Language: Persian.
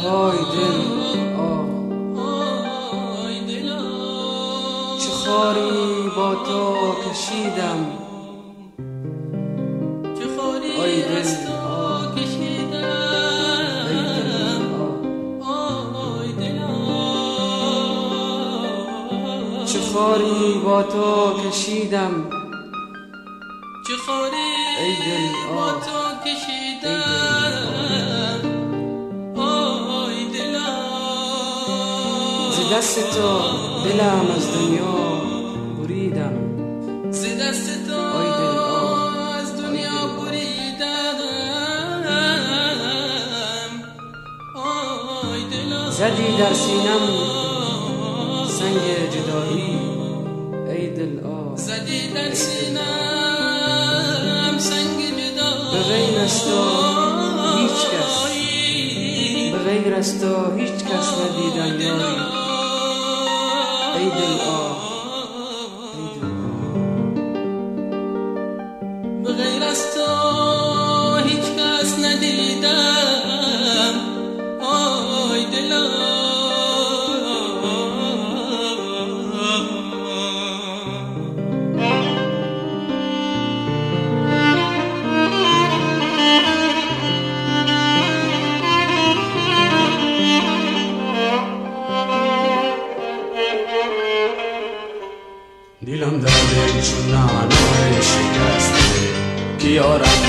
های دل چه خاری با تو کشیدم، آی دل چه خاری با تو کشیدم، ای دل ز دست تو دلم از دنیا بریدم، ز دست تو از دنیا بریدم. زدی در سینم سنگ جدایی، ای دل زدی در سینم سنگ جدایی. به غیر از تو هیچ کس، به غیر از تو هیچ کس ندیدم یاری، ای دل به غیر از تو هیچ کس ندیدم، آی دل دیلم در دل چون نعنا شکسته که یارم